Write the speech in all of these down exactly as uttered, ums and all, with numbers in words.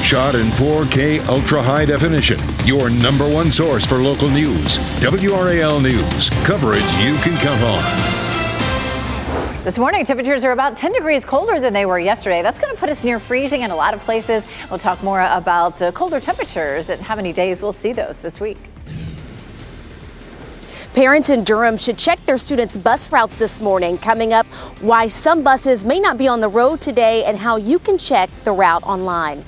shot in four K ultra high definition. Your number one source for local news. W R A L News. Coverage you can count on. This morning, temperatures are about ten degrees colder than they were yesterday. That's going to put us near freezing in a lot of places. We'll talk more about uh, colder temperatures and how many days we'll see those this week. Parents in Durham should check their students' bus routes this morning. Coming up, why some buses may not be on the road today and how you can check the route online.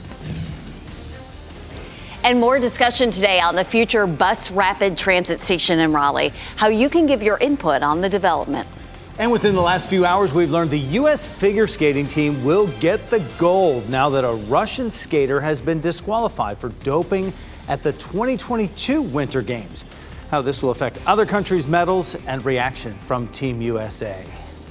And more discussion today on the future bus rapid transit station in Raleigh, how you can give your input on the development. And within the last few hours, we've learned the U S figure skating team will get the gold now that a Russian skater has been disqualified for doping at the twenty twenty-two Winter Games. How this will affect other countries' medals and reaction from Team U S A.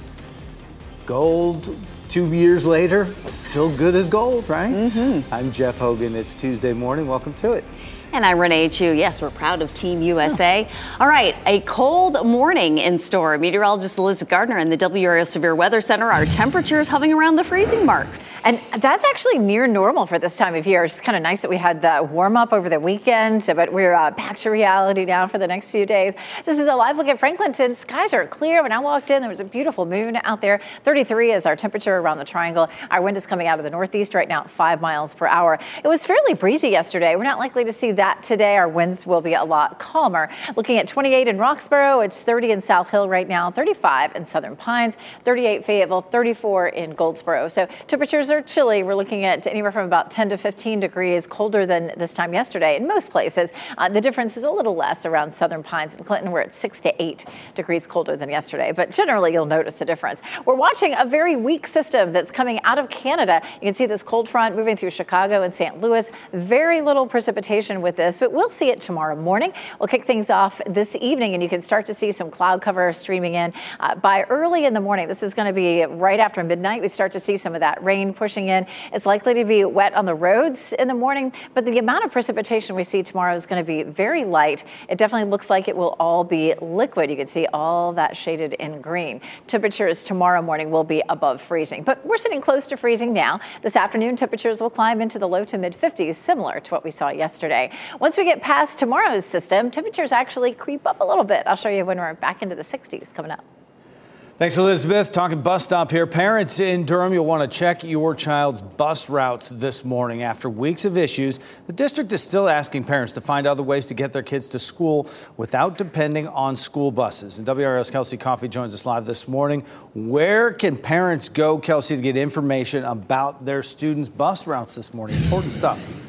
Gold two years later, still good as gold, right? Mm-hmm. I'm Jeff Hogan. It's Tuesday morning. Welcome to it. And I'm Renee Chu. Yes, we're proud of Team U S A. Oh. All right, a cold morning in store. Meteorologist Elizabeth Gardner and the W R A L Severe Weather Center. Our temperatures hovering around the freezing mark. And that's actually near normal for this time of year. It's kind of nice that we had the warm up over the weekend, but we're uh, back to reality now for the next few days. This is a live look at Franklinton. Skies are clear. When I walked in, there was a beautiful moon out there. thirty-three is our temperature around the triangle. Our wind is coming out of the northeast right now at five miles per hour. It was fairly breezy yesterday. We're not likely to see that today. Our winds will be a lot calmer. Looking at twenty-eight in Roxborough, it's thirty in South Hill right now, thirty-five in Southern Pines, thirty-eight Fayetteville, thirty-four in Goldsboro. So temperatures are chilly. We're looking at anywhere from about ten to fifteen degrees colder than this time yesterday in most places. Uh, the difference is a little less around Southern Pines and Clinton. We're at six to eight degrees colder than yesterday, but generally you'll notice the difference. We're watching a very weak system that's coming out of Canada. You can see this cold front moving through Chicago and Saint Louis. Very little precipitation with this, but we'll see it tomorrow morning. We'll kick things off this evening, and you can start to see some cloud cover streaming in uh, by early in the morning. This is going to be right after midnight. We start to see some of that rain pushing in. It's likely to be wet on the roads in the morning, but the amount of precipitation we see tomorrow is going to be very light. It definitely looks like it will all be liquid. You can see all that shaded in green. Temperatures tomorrow morning will be above freezing, but we're sitting close to freezing now. This afternoon, temperatures will climb into the low to mid fifties, similar to what we saw yesterday. Once we get past tomorrow's system, temperatures actually creep up a little bit. I'll show you when we're back into the sixties coming up. Thanks, Elizabeth. Talking bus stop here. Parents in Durham, you'll want to check your child's bus routes this morning. After weeks of issues, the district is still asking parents to find other ways to get their kids to school without depending on school buses. And W R A L's Kelsey Coffey joins us live this morning. Where can parents go, Kelsey, to get information about their students' bus routes this morning? Important stuff.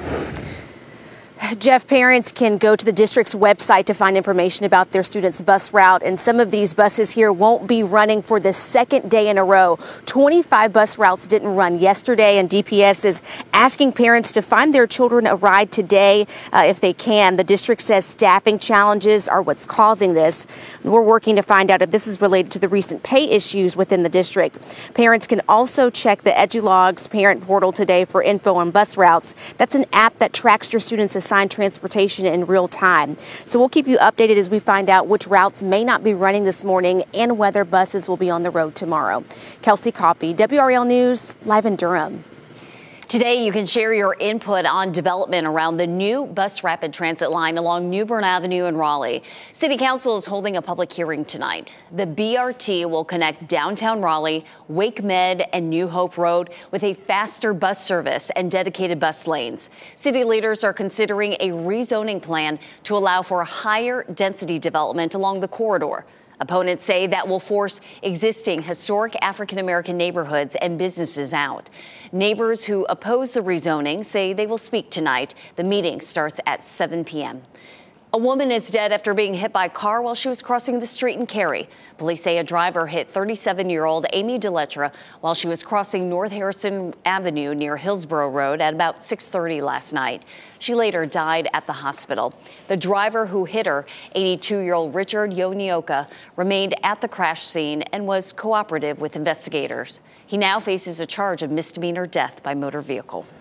Jeff, parents can go to the district's website to find information about their students' bus route, and some of these buses here won't be running for the second day in a row. twenty-five bus routes didn't run yesterday, and D P S is asking parents to find their children a ride today uh, if they can. The district says staffing challenges are what's causing this. We're working to find out if this is related to the recent pay issues within the district. Parents can also check the EduLogs parent portal today for info on bus routes. That's an app that tracks your students' assigned transportation in real time. So we'll keep you updated as we find out which routes may not be running this morning and whether buses will be on the road tomorrow. Kelsey Coffey, W R A L News, live in Durham. Today, you can share your input on development around the new bus rapid transit line along New Bern Avenue in Raleigh. City Council is holding a public hearing tonight. The B R T will connect downtown Raleigh, Wake Med, and New Hope Road with a faster bus service and dedicated bus lanes. City leaders are considering a rezoning plan to allow for higher density development along the corridor. Opponents say that will force existing historic African-American neighborhoods and businesses out. Neighbors who oppose the rezoning say they will speak tonight. The meeting starts at seven p.m. A woman is dead after being hit by a car while she was crossing the street in Cary. Police say a driver hit thirty-seven-year-old Amy DeLetra while she was crossing North Harrison Avenue near Hillsborough Road at about six thirty last night. She later died at the hospital. The driver who hit her, eighty-two-year-old Richard Yonioka, remained at the crash scene and was cooperative with investigators. He now faces a charge of misdemeanor death by motor vehicle.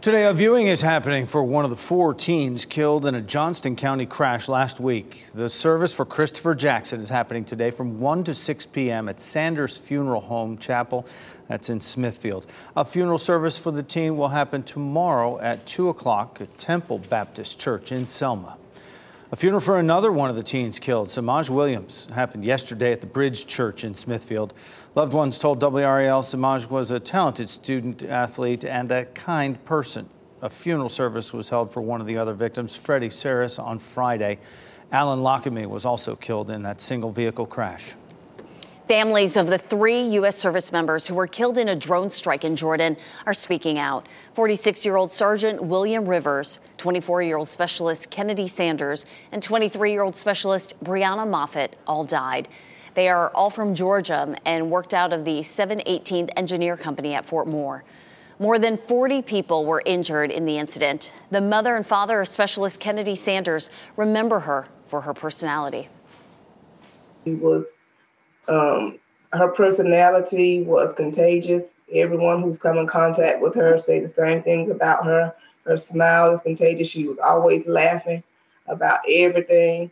Today, a viewing is happening for one of the four teens killed in a Johnston County crash last week. The service for Christopher Jackson is happening today from one to six p.m. at Sanders Funeral Home Chapel. That's in Smithfield. A funeral service for the teen will happen tomorrow at two o'clock at Temple Baptist Church in Selma. A funeral for another one of the teens killed, Samaj Williams, happened yesterday at the Bridge Church in Smithfield. Loved ones told W R A L Samaj was a talented student athlete and a kind person. A funeral service was held for one of the other victims, Freddie Saris, on Friday. Alan Lockamy was also killed in that single vehicle crash. Families of the three U S service members who were killed in a drone strike in Jordan are speaking out. forty-six-year-old Sergeant William Rivers, twenty-four-year-old Specialist Kennedy Sanders, and twenty-three-year-old Specialist Brianna Moffitt all died. They are all from Georgia and worked out of the seven eighteenth Engineer Company at Fort Moore. More than forty people were injured in the incident. The mother and father of Specialist Kennedy Sanders remember her for her personality. He was Um, her personality was contagious. Everyone who's come in contact with her say the same things about her. Her smile is contagious. She was always laughing about everything.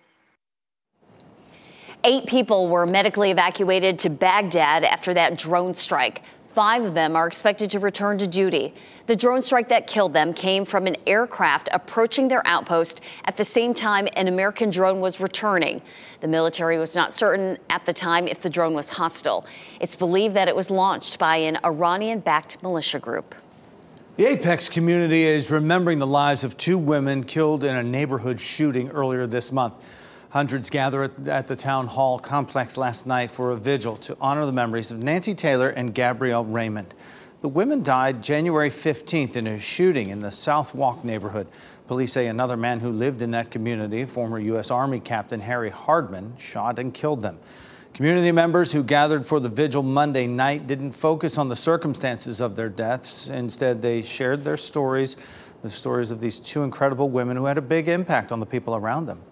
Eight people were medically evacuated to Baghdad after that drone strike. Five of them are expected to return to duty. The drone strike that killed them came from an aircraft approaching their outpost at the same time an American drone was returning. The military was not certain at the time if the drone was hostile. It's believed that it was launched by an Iranian-backed militia group. The Apex community is remembering the lives of two women killed in a neighborhood shooting earlier this month. Hundreds gathered at the town hall complex last night for a vigil to honor the memories of Nancy Taylor and Gabrielle Raymond. The women died January fifteenth in a shooting in the South Walk neighborhood. Police say another man who lived in that community, former U S Army Captain Harry Hardman, shot and killed them. Community members who gathered for the vigil Monday night didn't focus on the circumstances of their deaths. Instead, they shared their stories, the stories of these two incredible women who had a big impact on the people around them.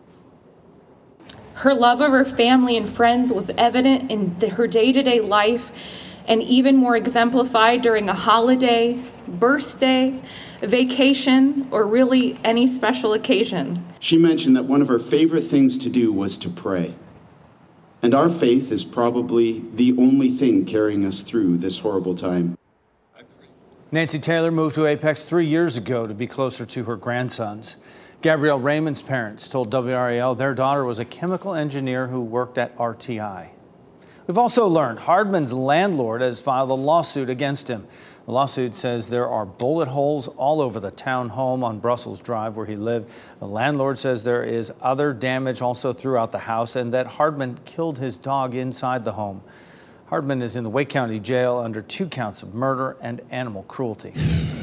Her love of her family and friends was evident in the, her day-to-day life and even more exemplified during a holiday, birthday, a vacation, or really any special occasion. She mentioned that one of her favorite things to do was to pray. And our faith is probably the only thing carrying us through this horrible time. Nancy Taylor moved to Apex three years ago to be closer to her grandsons. Gabrielle Raymond's parents told W R A L their daughter was a chemical engineer who worked at R T I. We've also learned Hardman's landlord has filed a lawsuit against him. The lawsuit says there are bullet holes all over the town home on Brussels Drive where he lived. The landlord says there is other damage also throughout the house and that Hardman killed his dog inside the home. Hardman is in the Wake County Jail under two counts of murder and animal cruelty.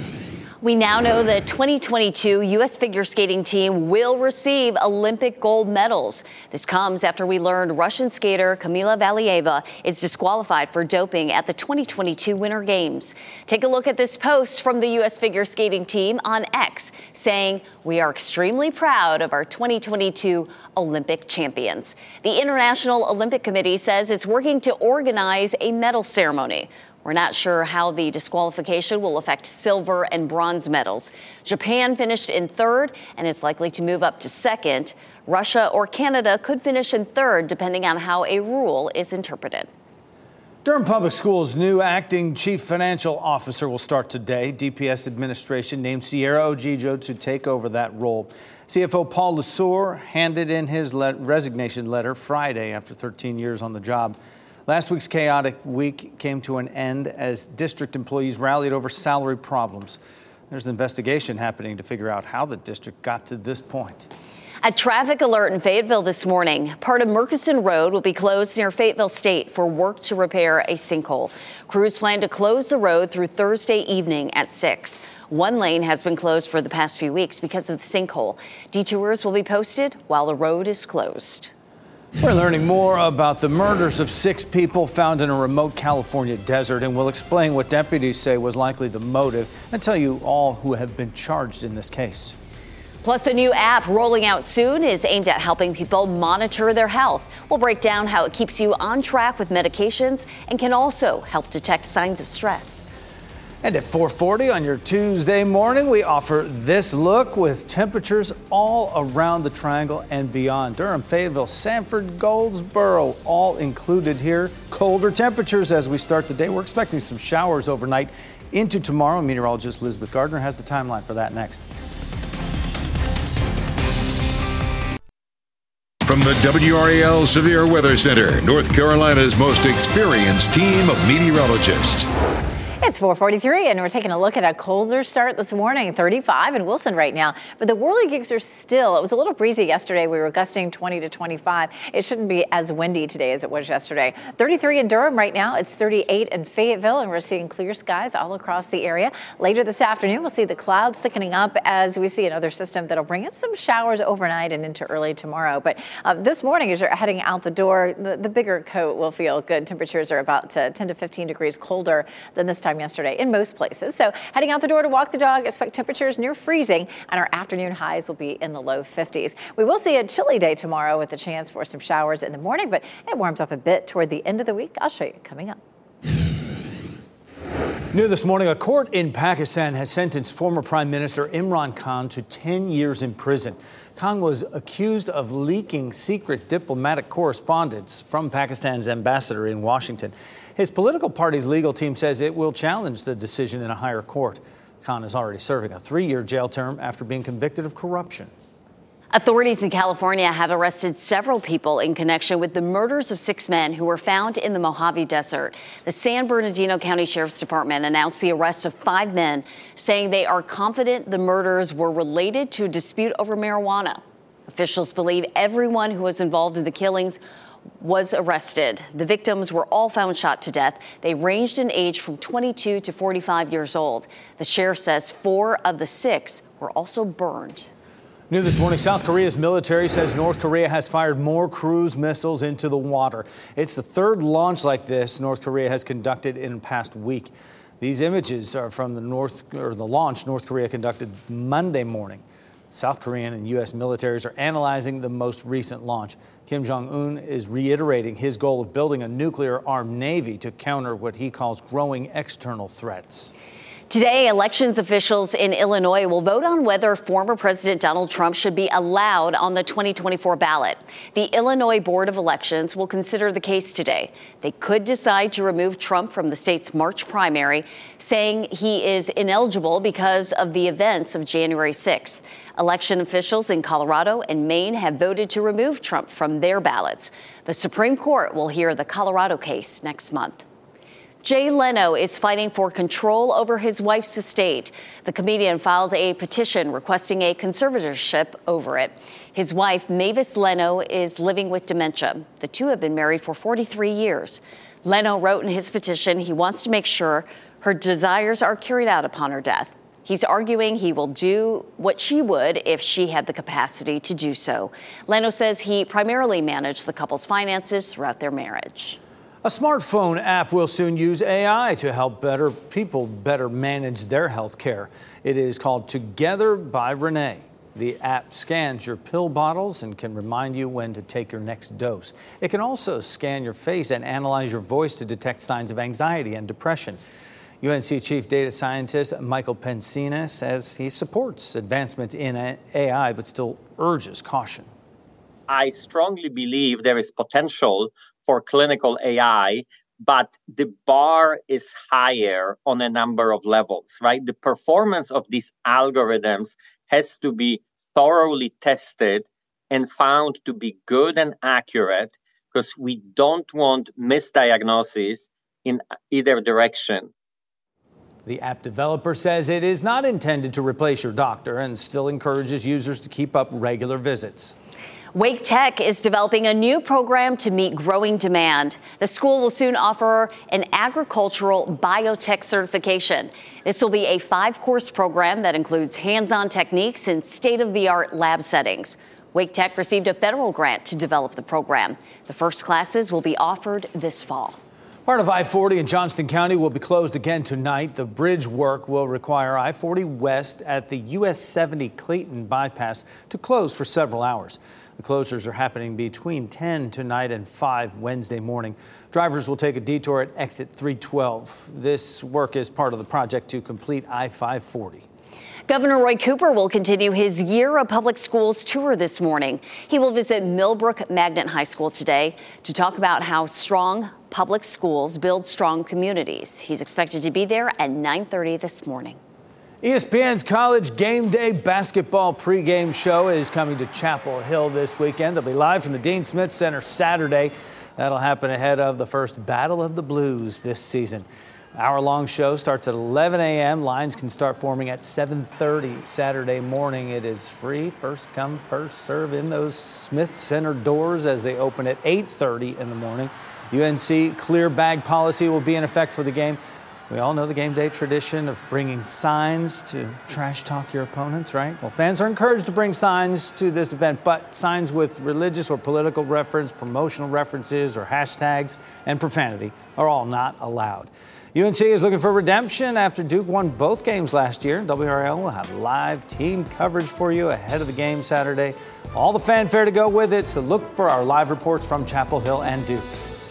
We now know the twenty twenty-two U S figure skating team will receive Olympic gold medals. This comes after we learned Russian skater Kamila Valieva is disqualified for doping at the twenty twenty-two Winter Games. Take a look at this post from the U S figure skating team on X saying, "We are extremely proud of our twenty twenty-two Olympic champions." The International Olympic Committee says it's working to organize a medal ceremony. We're not sure how the disqualification will affect silver and bronze medals. Japan finished in third and is likely to move up to second. Russia or Canada could finish in third, depending on how a rule is interpreted. Durham Public Schools' new acting chief financial officer will start today. D P S administration named Sierra Ojijo to take over that role. C F O Paul Lasore handed in his le- resignation letter Friday after thirteen years on the job. Last week's chaotic week came to an end as district employees rallied over salary problems. There's an investigation happening to figure out how the district got to this point. A traffic alert in Fayetteville this morning. Part of Murchison Road will be closed near Fayetteville State for work to repair a sinkhole. Crews plan to close the road through Thursday evening at six. One lane has been closed for the past few weeks because of the sinkhole. Detours will be posted while the road is closed. We're learning more about the murders of six people found in a remote California desert, and we'll explain what deputies say was likely the motive and tell you all who have been charged in this case. Plus, a new app rolling out soon is aimed at helping people monitor their health. We'll break down how it keeps you on track with medications and can also help detect signs of stress. And at four forty on your Tuesday morning, we offer this look with temperatures all around the Triangle and beyond. Durham, Fayetteville, Sanford, Goldsboro, all included here. Colder temperatures as we start the day. We're expecting some showers overnight into tomorrow. Meteorologist Elizabeth Gardner has the timeline for that next. From the W R A L Severe Weather Center, North Carolina's most experienced team of meteorologists. It's four forty-three, and we're taking a look at a colder start this morning, thirty-five in Wilson right now. But the whirligigs are still, it was a little breezy yesterday. We were gusting twenty to twenty-five. It shouldn't be as windy today as it was yesterday. thirty-three in Durham right now. It's thirty-eight in Fayetteville, and we're seeing clear skies all across the area. Later this afternoon, we'll see the clouds thickening up as we see another system that'll bring us some showers overnight and into early tomorrow. But um, this morning, as you're heading out the door, the, the bigger coat will feel good. Temperatures are about uh, ten to fifteen degrees colder than this time yesterday in most places. So heading out the door to walk the dog, expect temperatures near freezing, and our afternoon highs will be in the low fifties. We will see a chilly day tomorrow with a chance for some showers in the morning, but it warms up a bit toward the end of the week. I'll show you coming up. New this morning, a court in Pakistan has sentenced former Prime Minister Imran Khan to ten years in prison. Khan was accused of leaking secret diplomatic correspondence from Pakistan's ambassador in Washington. His political party's legal team says it will challenge the decision in a higher court. Khan is already serving a three-year jail term after being convicted of corruption. Authorities in California have arrested several people in connection with the murders of six men who were found in the Mojave Desert. The San Bernardino County Sheriff's Department announced the arrest of five men, saying they are confident the murders were related to a dispute over marijuana. Officials believe everyone who was involved in the killings was arrested. The victims were all found shot to death. They ranged in age from twenty-two to forty-five years old. The sheriff says four of the six were also burned. New this morning, South Korea's military says North Korea has fired more cruise missiles into the water. It's the third launch like this North Korea has conducted in the past week. These images are from the North or the launch North Korea conducted Monday morning. South Korean and U S militaries are analyzing the most recent launch. Kim Jong-un is reiterating his goal of building a nuclear-armed navy to counter what he calls growing external threats. Today, elections officials in Illinois will vote on whether former President Donald Trump should be allowed on the twenty twenty-four ballot. The Illinois Board of Elections will consider the case today. They could decide to remove Trump from the state's March primary, saying he is ineligible because of the events of January sixth. Election officials in Colorado and Maine have voted to remove Trump from their ballots. The Supreme Court will hear the Colorado case next month. Jay Leno is fighting for control over his wife's estate. The comedian filed a petition requesting a conservatorship over it. His wife, Mavis Leno, is living with dementia. The two have been married for forty-three years. Leno wrote in his petition he wants to make sure her desires are carried out upon her death. He's arguing he will do what she would if she had the capacity to do so. Leno says he primarily managed the couple's finances throughout their marriage. A smartphone app will soon use A I to help better people better manage their health care. It is called Together by Renee. The app scans your pill bottles and can remind you when to take your next dose. It can also scan your face and analyze your voice to detect signs of anxiety and depression. U N C Chief Data Scientist Michael Pensina says he supports advancements in A I, but still urges caution. I strongly believe there is potential for clinical A I, but the bar is higher on a number of levels, right? The performance of these algorithms has to be thoroughly tested and found to be good and accurate, because we don't want misdiagnosis in either direction. The app developer says it is not intended to replace your doctor and still encourages users to keep up regular visits. Wake Tech is developing a new program to meet growing demand. The school will soon offer an agricultural biotech certification. This will be a five-course program that includes hands-on techniques in state-of-the-art lab settings. Wake Tech received a federal grant to develop the program. The first classes will be offered this fall. Part of I forty in Johnston County will be closed again tonight. The bridge work will require I forty West at the U S seventy Clayton bypass to close for several hours. The closures are happening between ten tonight and five Wednesday morning. Drivers will take a detour at exit three twelve. This work is part of the project to complete I five forty. Governor Roy Cooper will continue his Year of Public Schools tour this morning. He will visit Millbrook Magnet High School today to talk about how strong public schools build strong communities. He's expected to be there at nine thirty this morning. E S P N's College Game Day basketball pregame show is coming to Chapel Hill this weekend. They'll be live from the Dean Smith Center Saturday. That'll happen ahead of the first Battle of the Blues this season. Hour-long show starts at eleven a m Lines can start forming at seven thirty Saturday morning. It is free. First come, first serve in those Smith Center doors as they open at eight thirty in the morning. U N C clear bag policy will be in effect for the game. We all know the game day tradition of bringing signs to trash talk your opponents, right? Well, fans are encouraged to bring signs to this event, but signs with religious or political reference, promotional references, or hashtags and profanity are all not allowed. U N C is looking for redemption after Duke won both games last year. W R L will have live team coverage for you ahead of the game Saturday. All the fanfare to go with it, so look for our live reports from Chapel Hill and Duke.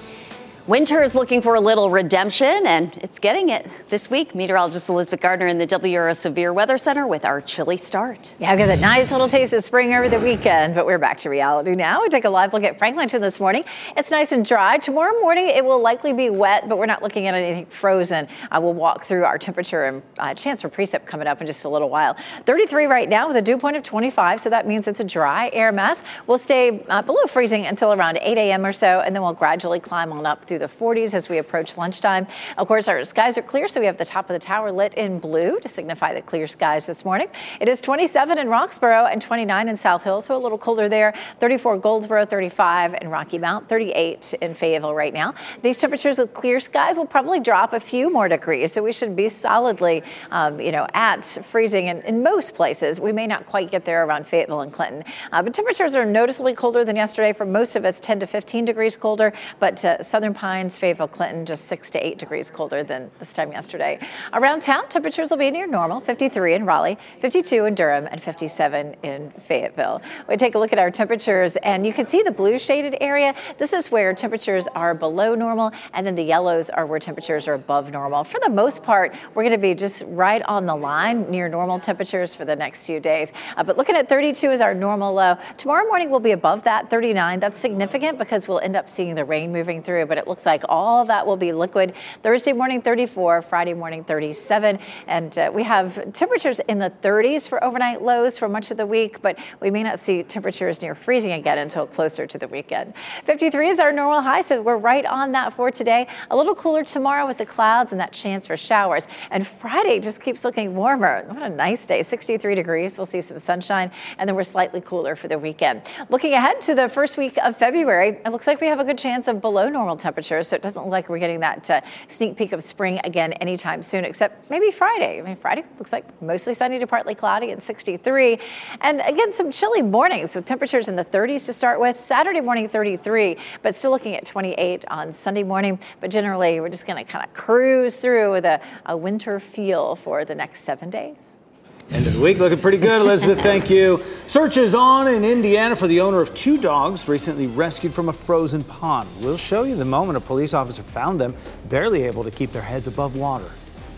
Winter is looking for a little redemption, and it's getting it. This week, meteorologist Elizabeth Gardner in the W R S Severe Weather Center with our chilly start. Yeah, we got a nice little taste of spring over the weekend, but we're back to reality now. We take a live look at Franklinton this morning. It's nice and dry. Tomorrow morning, it will likely be wet, but we're not looking at anything frozen. I will walk through our temperature and uh, chance for precip coming up in just a little while. thirty-three right now with a dew point of twenty-five, so that means it's a dry air mass. We'll stay uh, below freezing until around eight a m or so, and then we'll gradually climb on up through the forties as we approach lunchtime. Of course, our skies are clear, so we have the top of the tower lit in blue to signify the clear skies this morning. It is twenty-seven in Roxborough and twenty-nine in South Hill, so a little colder there. thirty-four Goldsboro, thirty-five in Rocky Mount, thirty-eight in Fayetteville right now. These temperatures with clear skies will probably drop a few more degrees, so we should be solidly, um, you know, at freezing in, in most places. We may not quite get there around Fayetteville and Clinton, uh, but temperatures are noticeably colder than yesterday. For most of us, ten to fifteen degrees colder, but uh, Southern Pines, Fayetteville, Clinton, just six to eight degrees colder than this time yesterday. Around town, temperatures will be near normal, fifty-three in Raleigh, fifty-two in Durham, and fifty-seven in Fayetteville. We take a look at our temperatures, and you can see the blue shaded area. This is where temperatures are below normal, and then the yellows are where temperatures are above normal. For the most part, we're going to be just right on the line near normal temperatures for the next few days. Uh, but looking at thirty-two is our normal low. Tomorrow morning we'll be above that, thirty-nine. That's significant because we'll end up seeing the rain moving through, but it looks like all that will be liquid. Thursday morning, thirty-four, Friday morning, thirty-seven. And uh, we have temperatures in the thirties for overnight lows for much of the week, but we may not see temperatures near freezing again until closer to the weekend. fifty-three is our normal high, so we're right on that for today. A little cooler tomorrow with the clouds and that chance for showers. And Friday just keeps looking warmer. What a nice day, sixty-three degrees. We'll see some sunshine, and then we're slightly cooler for the weekend. Looking ahead to the first week of February, it looks like we have a good chance of below normal temperatures, so it doesn't look like we're getting that uh, sneak peek of spring again anytime soon, except maybe Friday. I mean, Friday looks like mostly sunny to partly cloudy at sixty-three. And again, some chilly mornings with temperatures in the thirties to start with. Saturday morning, thirty-three, but still looking at twenty-eight on Sunday morning. But generally, we're just going to kind of cruise through with a, a winter feel for the next seven days. End of the week looking pretty good, Elizabeth. Thank you. Search is on in Indiana for the owner of two dogs recently rescued from a frozen pond. We'll show you the moment a police officer found them, barely able to keep their heads above water.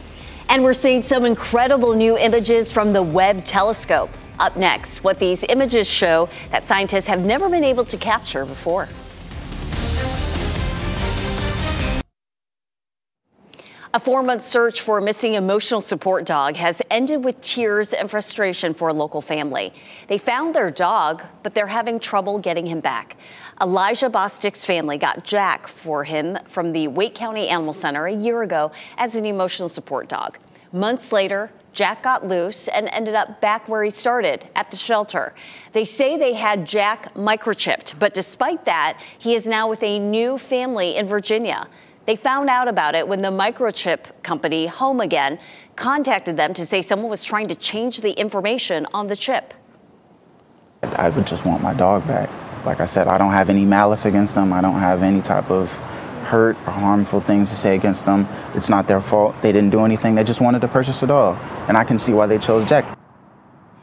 And we're seeing some incredible new images from the Webb telescope. Up next, what these images show that scientists have never been able to capture before. A four-month search for a missing emotional support dog has ended with tears and frustration for a local family. They found their dog, but they're having trouble getting him back. Elijah Bostic's family got Jack for him from the Wake County Animal Center a year ago as an emotional support dog. Months later, Jack got loose and ended up back where he started, at the shelter. They say they had Jack microchipped, but despite that, he is now with a new family in Virginia. They found out about it when the microchip company, Home Again, contacted them to say someone was trying to change the information on the chip. I would just want my dog back. Like I said, I don't have any malice against them. I don't have any type of hurt or harmful things to say against them. It's not their fault. They didn't do anything. They just wanted to purchase a dog. And I can see why they chose Jack.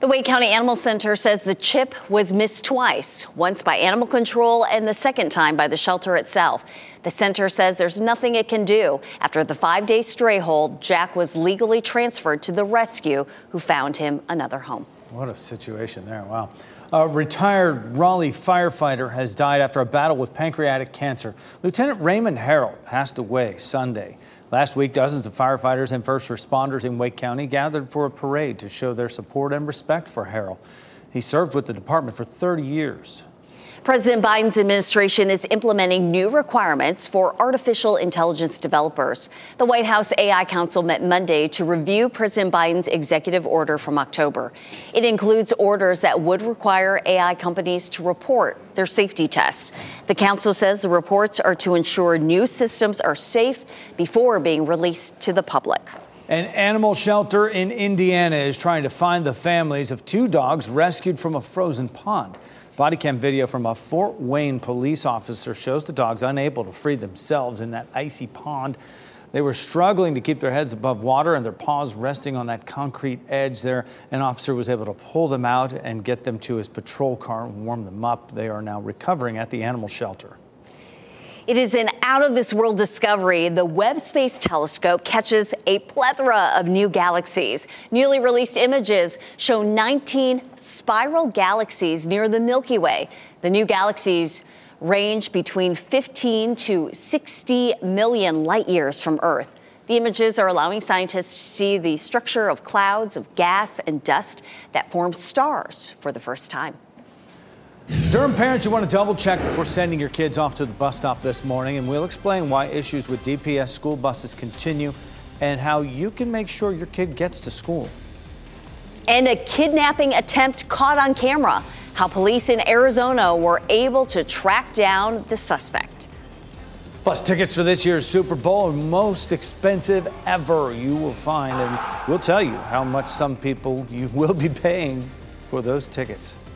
The Wake County Animal Center says the chip was missed twice, once by animal control and the second time by the shelter itself. The center says there's nothing it can do. After the five-day stray hold, Jack was legally transferred to the rescue, who found him another home. What a situation there. Wow. A retired Raleigh firefighter has died after a battle with pancreatic cancer. Lieutenant Raymond Harrell passed away Sunday. Last week, dozens of firefighters and first responders in Wake County gathered for a parade to show their support and respect for Harrell. He served with the department for thirty years. President Biden's administration is implementing new requirements for artificial intelligence developers. The White House A I Council met Monday to review President Biden's executive order from October. It includes orders that would require A I companies to report their safety tests. The council says the reports are to ensure new systems are safe before being released to the public. An animal shelter in Indiana is trying to find the families of two dogs rescued from a frozen pond. Body cam video from a Fort Wayne police officer shows the dogs unable to free themselves in that icy pond. They were struggling to keep their heads above water and their paws resting on that concrete edge there. An officer was able to pull them out and get them to his patrol car and warm them up. They are now recovering at the animal shelter. It is an out-of-this-world discovery. The Webb Space Telescope catches a plethora of new galaxies. Newly released images show nineteen spiral galaxies near the Milky Way. The new galaxies range between fifteen to sixty million light years from Earth. The images are allowing scientists to see the structure of clouds of gas and dust that form stars for the first time. Durham parents, you want to double check before sending your kids off to the bus stop this morning, and we'll explain why issues with D P S school buses continue and how you can make sure your kid gets to school. And a kidnapping attempt caught on camera. How police in Arizona were able to track down the suspect. Plus, tickets for this year's Super Bowl are most expensive ever. You will find, and we'll tell you how much some people you will be paying for those tickets.